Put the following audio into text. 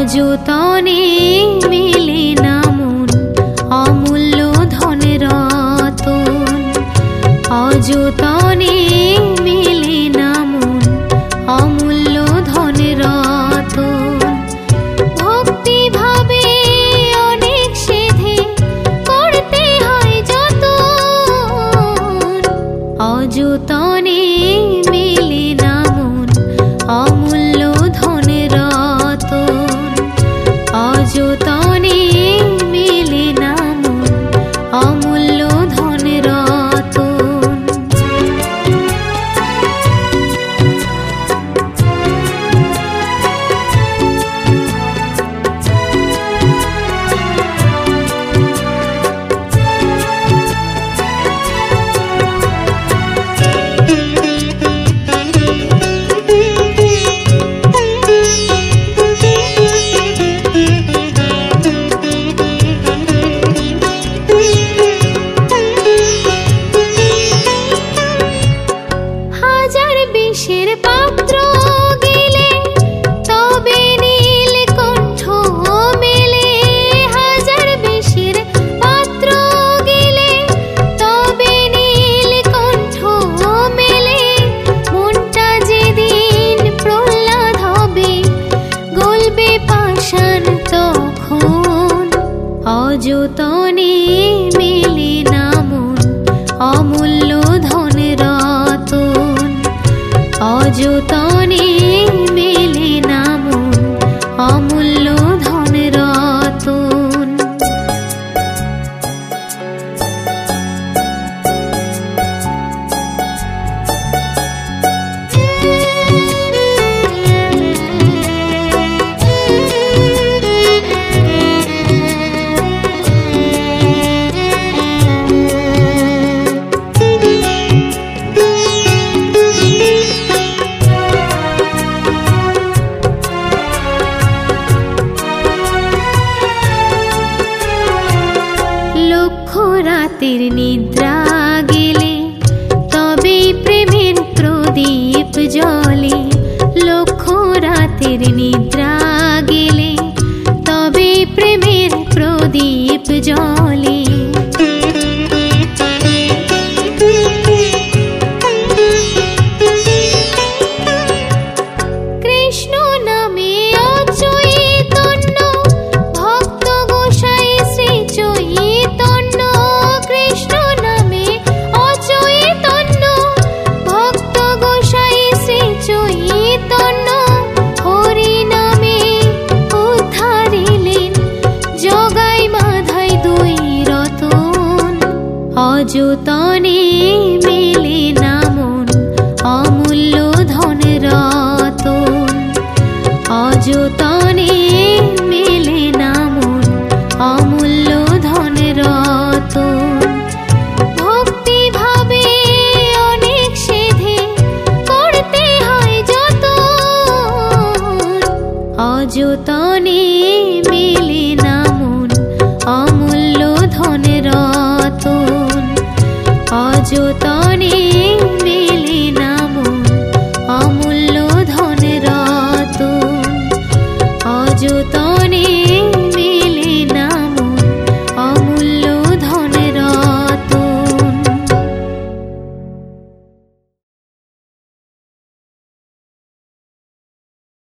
অযতনে মেলে না মন অমূল্য ধনের রতন। অযতনে মেলে না মন অমূল্য ধনের রতন। ভক্তি ভাবে অনেক সেধে করতে হয় যতন। অযতনে মেলে না মন অমূল্য ধনের রতন। অযতনে মেলে না মন অমূল্য ধনের রতন। হাজার বিষের পাত্র গেলে তবে নীলকণ্ঠ মেলে। হাজার বিষের পাত্র গেলে তবে নীলকণ্ঠ মেলে। মনটা যেদিন প্রহ্লাদ হবে গলবে পাষাণ তখন। অযতনে মেলে না মন অমূল্য ধনের রতন। অযতনে মেলে না মন অমূল্য ধনের রতন। লক্ষ রাতের নিদ্রা গেলে তবে প্রেমের প্রদীপ জ্বলে। লক্ষ রাতের নিদ্রা গেলে তবে প্রেমের প্রদীপ জ্বলে। কৃষ্ণ নামে অচৈতন্য ভক্ত গোসাই শ্রী চৈতন্য। কৃষ্ণ নামে অচৈতন্য ভক্ত গোসাই শ্রী চৈতন্য। হরি নামে উদ্ধারিলেন জগাই মাধাই দুই রতন। অযতনে মেলে না মন অমূল্য ধনের রতন। অযতনে মেলে না মন অমূল্য ধনের রতন। ভক্তি ভাবে অনেক সেধে করতে হয় যতন। অযতনে মেলে না মন অমূল্য ধনের রতন।